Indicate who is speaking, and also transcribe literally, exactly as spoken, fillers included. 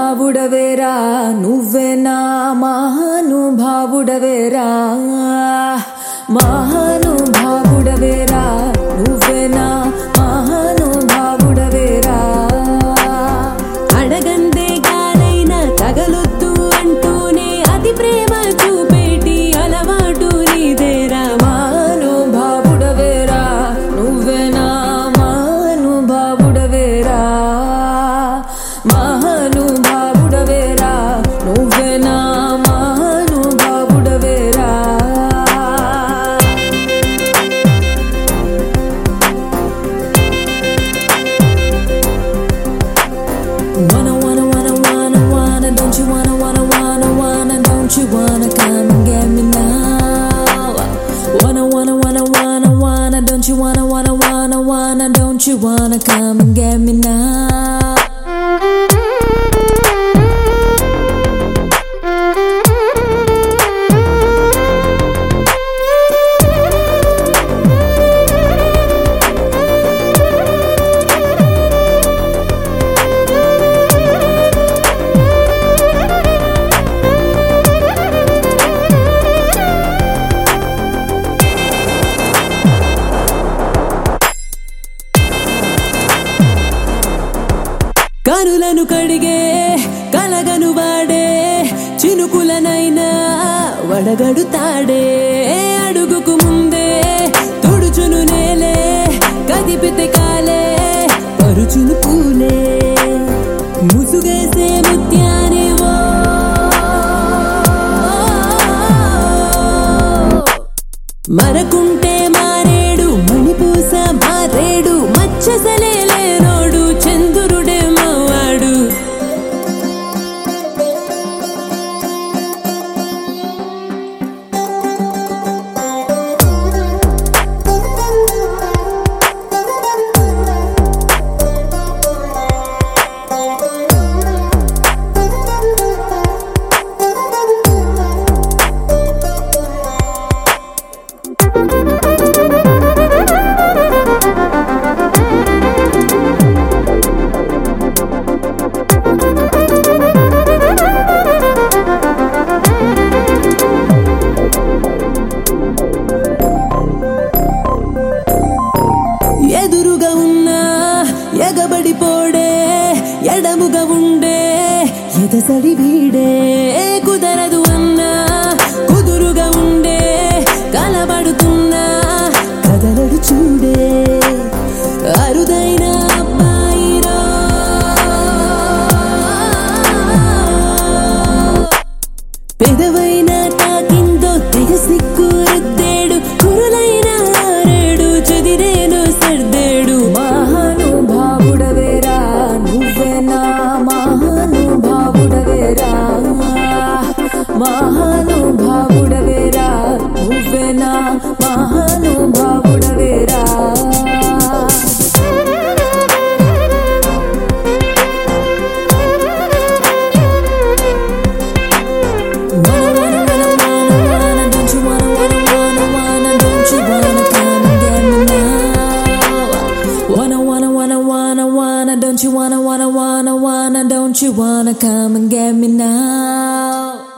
Speaker 1: మహానుభావుడవేరా నువ్వే నా మహానుభావుడవేరా మహానుభావుడవేరా నువ్వే నా మహానుభావుడవేరా అడగందే గాలైనా తగలొద్దు అంటూనే అతి ప్రేమ చూపేటి అలవాటు నీదేరా మహానుభావుడవేరా నువ్వే నా మహానుభావుడవేరా మహానుభావుడవేరా నువ్వే నా మహానుభావుడవేరా Wanna wanna wanna wanna wanna don't you wanna wanna wanna wanna don't you wanna come and get me now Wanna wanna wanna wanna wanna don't you wanna wanna wanna wanna don't you wanna come and get me now కనులను కడిగే కలగను వాడే చినుకులనైనా వడగడుతాడే అడుగుకు ముందే తుడుచును నేలే కదిపితే కాలే పరుచును పూలే ముసుగేసే ముత్యానివో మరకుంటే మారేడు మణిపూస మారేడు మచ్చసలే లేనోడు చంద్రుడే మావాడు ఎదురుగా ఉన్నా ఎగబడిపోడే ఎడముగా ఉండే ఎదసడి వీడే కుదరదు అన్నా కుదురుగా ఉండే కలబడుతున్నా కదలడు చూడే అరుదైన అబ్బాయిరా పెదవైన తాకిందో తెగ సిక్కు రుద్దేడు కురులైన ఆరేడు చెదిరేను సర్దేడు మహానుభావుడవేరా నువ్వే నా మహానుభావుడవేరా మహానుభావుడవేరా నువ్వే నా మహానుభావుడవేరా Don't you wanna wanna wanna wanna don't you wanna come and get me now